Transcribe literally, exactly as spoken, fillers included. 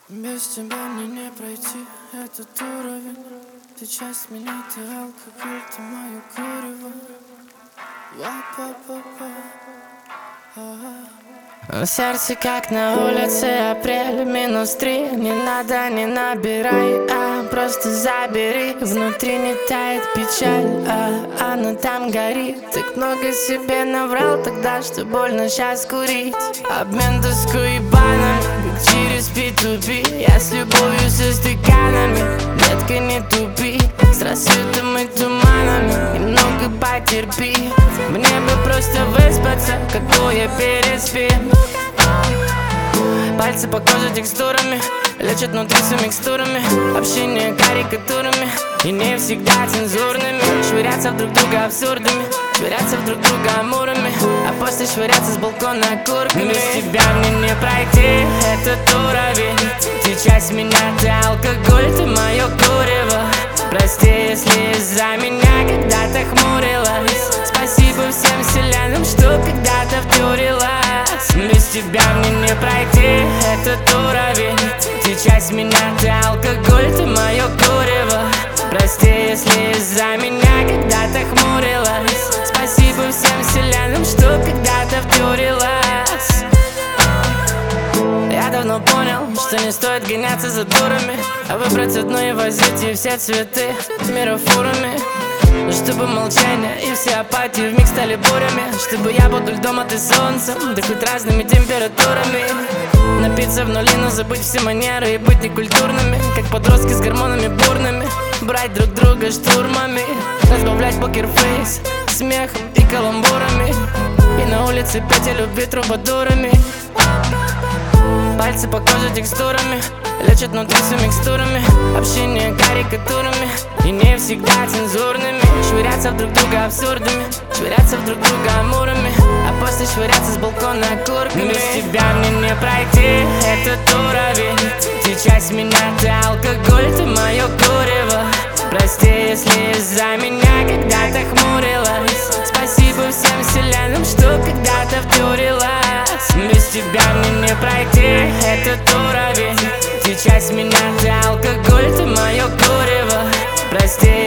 Без тебя мне не пройти этот уровень. Ты часть меня, ты алкоголь, ты мое курево. Ла-па-па-па. В сердце, как на улице, апрель, минус три. Не надо, не набирай, а просто забери. Внутри не тает печаль, а она там горит. Так много себе наврал тогда, что больно сейчас курить. Обмен тоской и банами, как через пи ту пи. Я с любовью со стаканами, детка, не тупи. С рассветом и туманами немного потерпи. Мне бы просто выспаться, как двое переспим. Пальцы по коже текстурами, лечат внутри с микстурами. Общение карикатурами и не всегда цензурными. Швыряться в друг друга абсурдами, швыряться в друг друга амурами, а после швыряться с балкона окурками. Без тебя мне не пройти этот уровень. Ты часть меня, ты алкоголь, ты мое курево. Прости, если из-за меня когда-то хмурилась. Спасибо всем вселенным, что когда-то втюрилась. Без тебя мне не пройти этот уровень. Ты часть меня, ты алкоголь, ты мое курево. Прости, если из-за меня когда-то хмурилась. Спасибо всем вселенным, что когда-то втюрилась. Я давно понял, что не стоит гоняться за дурами, а выбрать одно и возить и все цветы мира фурами. Чтобы молчание и все апатии вмиг стали бурями. Чтобы я буду льдом, а ты солнцем, да хоть разными температурами. Напиться в нули, но забыть все манеры и быть некультурными, как подростки с гормонами бурными. Брать друг друга штурмами, разбавлять покерфейс смехом и каламбурами. И на улице петь о любви трубадурами. Пальцы по коже текстурами, лечат внутри с микстурами. Общение карикатурами и не всегда цензурными. Швыряться в друг друга абсурдами, швыряться в друг друга амурами, а после швыряться с балкона окурками. Без тебя мне не пройти этот уровень. Ты часть меня, ты алкоголь, ты мое курево. Прости, если из-за меня когда-то хмурилась. Спасибо всем вселенным, что когда-то втюрилась. Без тебя мне не пройти этот уровень. Ты часть меня, ты алкоголь, ты мое курево. Прости,